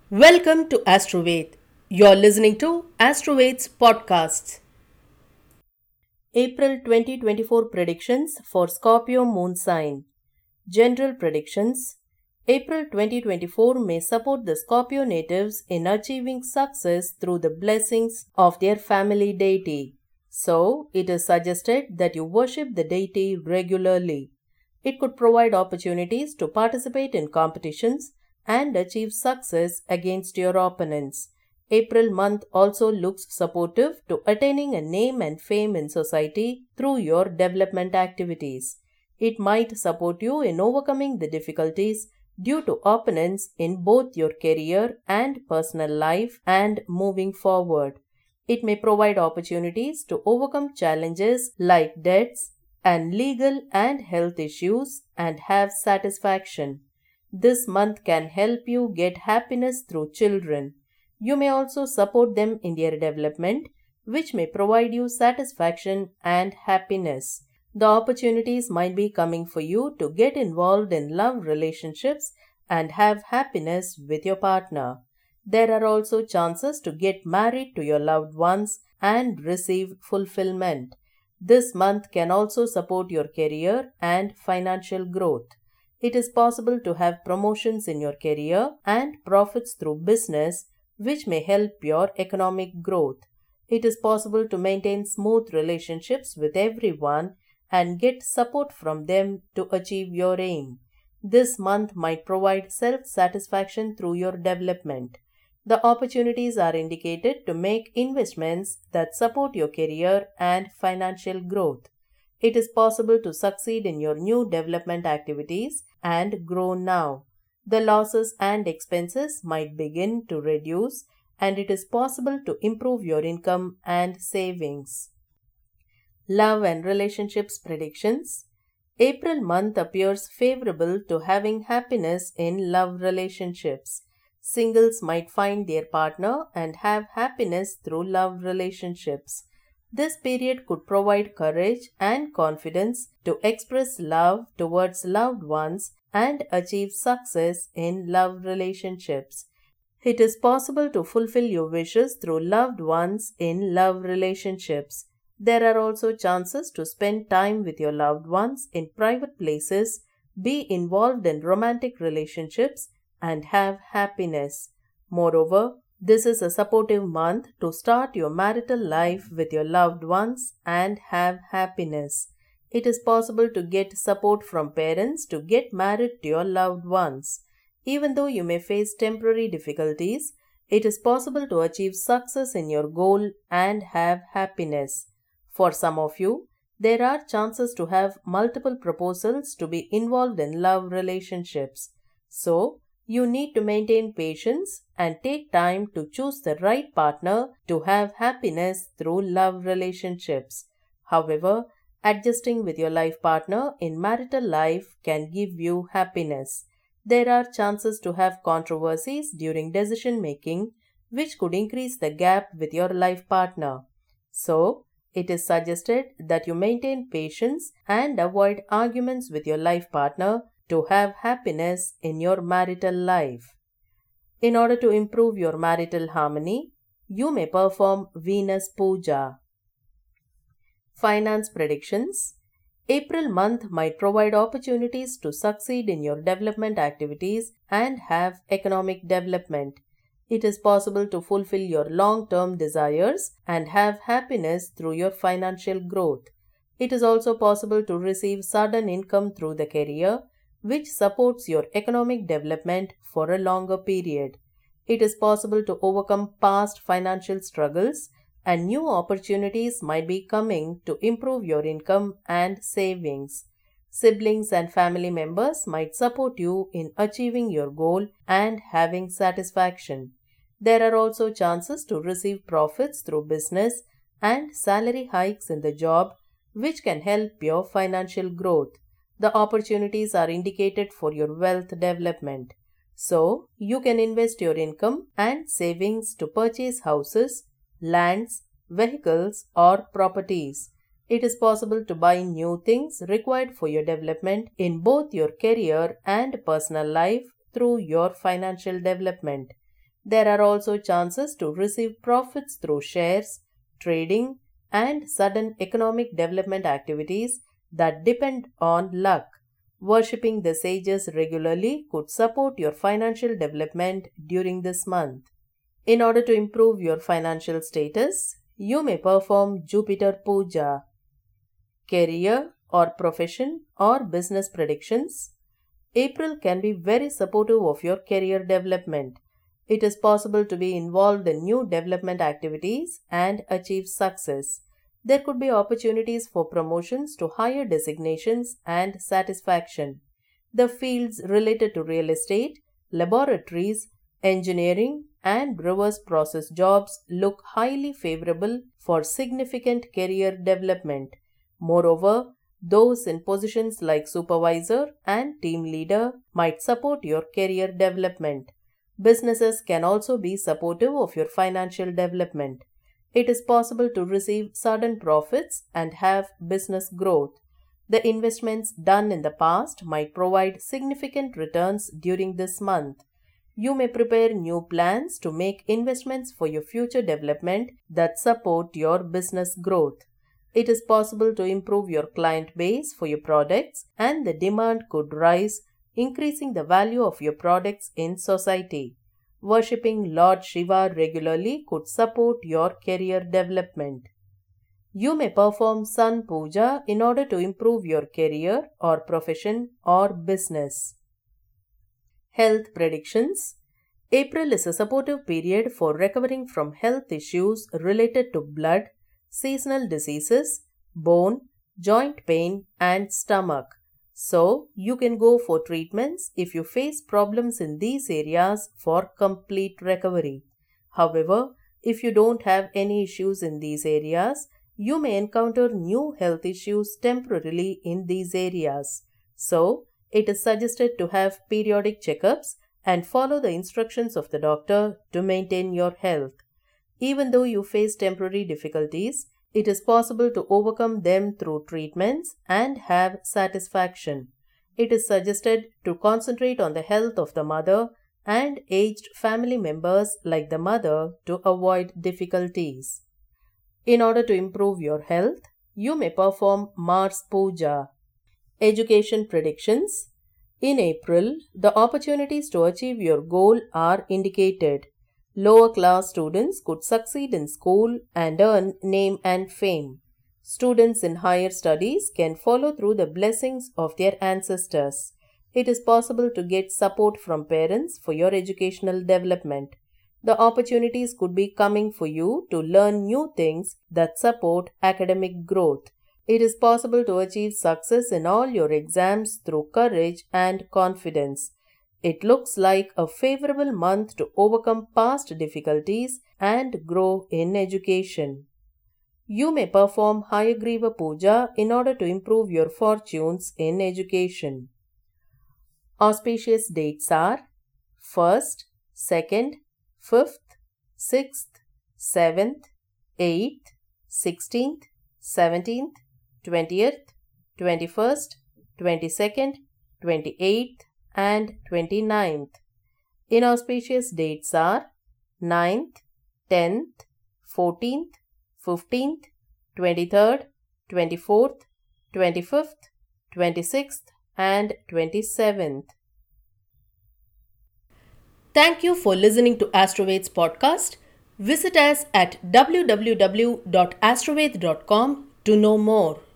Welcome to Astroved. You're listening to Astroved's podcasts. April 2024 predictions for Scorpio moon sign. General predictions. April 2024 may support the Scorpio natives in achieving success through the blessings of their family deity. So, it is suggested that you worship the deity regularly. It could provide opportunities to participate in competitions and achieve success against your opponents. April month also looks supportive to attaining a name and fame in society through your development activities. It might support you in overcoming the difficulties due to opponents in both your career and personal life and moving forward. It may provide opportunities to overcome challenges like debts and legal and health issues and have satisfaction. This month can help you get happiness through children. You may also support them in their development, which may provide you satisfaction and happiness. The opportunities might be coming for you to get involved in love relationships and have happiness with your partner. There are also chances to get married to your loved ones and receive fulfillment. This month can also support your career and financial growth. It is possible to have promotions in your career and profits through business, which may help your economic growth. It is possible to maintain smooth relationships with everyone and get support from them to achieve your aim. This month might provide self satisfaction through your development. The opportunities are indicated to make investments that support your career and financial growth. It is possible to succeed in your new development activities and grow now. The losses and expenses might begin to reduce, and it is possible to improve your income and savings. Love and relationships predictions. April month appears favorable to having happiness in love relationships. Singles might find their partner and have happiness through love relationships. This period could provide courage and confidence to express love towards loved ones and achieve success in love relationships. It is possible to fulfill your wishes through loved ones in love relationships. There are also chances to spend time with your loved ones in private places, be involved in romantic relationships, and have happiness. Moreover, this is a supportive month to start your marital life with your loved ones and have happiness. It is possible to get support from parents to get married to your loved ones. Even though you may face temporary difficulties, it is possible to achieve success in your goal and have happiness. For some of you, there are chances to have multiple proposals to be involved in love relationships. So, you need to maintain patience and take time to choose the right partner to have happiness through love relationships. However, adjusting with your life partner in marital life can give you happiness. There are chances to have controversies during decision making, which could increase the gap with your life partner. So, it is suggested that you maintain patience and avoid arguments with your life partner to have happiness in your marital life. In order to improve your marital harmony, you may perform Venus Puja. Finance predictions. April month might provide opportunities to succeed in your development activities and have economic development. It is possible to fulfill your long-term desires and have happiness through your financial growth. It is also possible to receive sudden income through the career, which supports your economic development for a longer period. It is possible to overcome past financial struggles, and new opportunities might be coming to improve your income and savings. Siblings and family members might support you in achieving your goal and having satisfaction. There are also chances to receive profits through business and salary hikes in the job, which can help your financial growth. The opportunities are indicated for your wealth development. So, you can invest your income and savings to purchase houses, lands, vehicles, or properties. It is possible to buy new things required for your development in both your career and personal life through your financial development. There are also chances to receive profits through shares, trading, and sudden economic development activities that depend on luck. Worshipping the sages regularly could support your financial development during this month. In order to improve your financial status, you may perform Jupiter Puja. Career or profession or business predictions. April can be very supportive of your career development. It is possible to be involved in new development activities and achieve success. There could be opportunities for promotions to higher designations and satisfaction. The fields related to real estate, laboratories, engineering, and reverse process jobs look highly favorable for significant career development. Moreover, those in positions like supervisor and team leader might support your career development. Businesses can also be supportive of your financial development. It is possible to receive sudden profits and have business growth. The investments done in the past might provide significant returns during this month. You may prepare new plans to make investments for your future development that support your business growth. It is possible to improve your client base for your products, and the demand could rise, increasing the value of your products in society. Worshipping Lord Shiva regularly could support your career development. You may perform Sun Puja in order to improve your career or profession or business. Health predictions. April is a supportive period for recovering from health issues related to blood, seasonal diseases, bone, joint pain, and stomach. So, you can go for treatments if you face problems in these areas for complete recovery. However, if you don't have any issues in these areas, you may encounter new health issues temporarily in these areas. So, it is suggested to have periodic checkups and follow the instructions of the doctor to maintain your health. Even though you face temporary difficulties, it is possible to overcome them through treatments and have satisfaction. It is suggested to concentrate on the health of the mother and aged family members like the mother to avoid difficulties. In order to improve your health, you may perform Mars Puja. Education predictions. In April, the opportunities to achieve your goal are indicated. Lower class students could succeed in school and earn name and fame. Students in higher studies can follow through the blessings of their ancestors. It is possible to get support from parents for your educational development. The opportunities could be coming for you to learn new things that support academic growth. It is possible to achieve success in all your exams through courage and confidence. It looks like a favorable month to overcome past difficulties and grow in education. You may perform Hayagriva Puja in order to improve your fortunes in education. Auspicious dates are 1st, 2nd, 5th, 6th, 7th, 8th, 16th, 17th, 20th, 21st, 22nd, 28th, and 29th. Inauspicious dates are 9th, 10th, 14th, 15th, 23rd, 24th, 25th, 26th, and 27th. Thank you for listening to Astroveds podcast. Visit us at www.astroveds.com to know more.